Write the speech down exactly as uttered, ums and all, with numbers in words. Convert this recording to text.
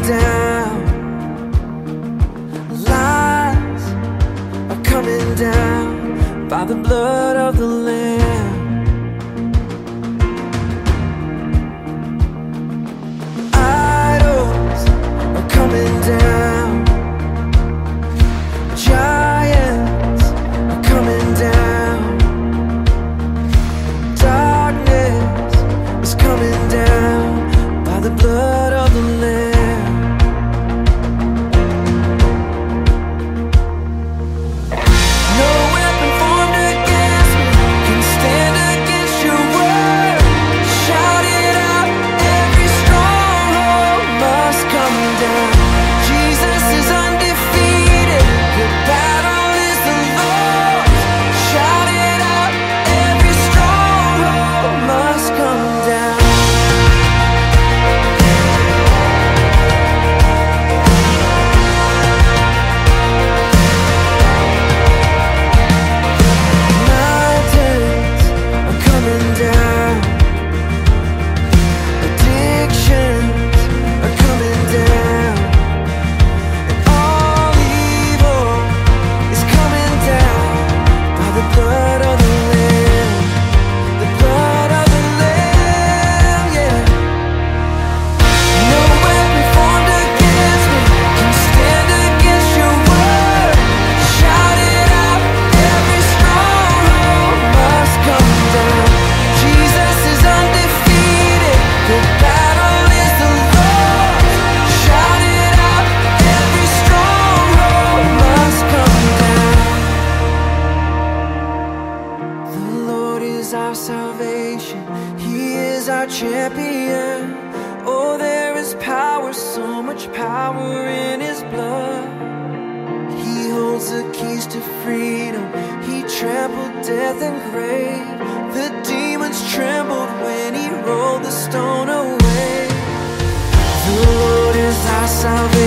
down. Lies are coming down by the blood of the Lamb. Idols are coming down. Giants are coming down. Darkness is coming down by the blood of the Lamb. Our salvation, He is our champion. Oh, there is power, so much power in His blood. He holds the keys to freedom. He trampled death and grave. The demons trembled when He rolled the stone away. The Lord is our salvation.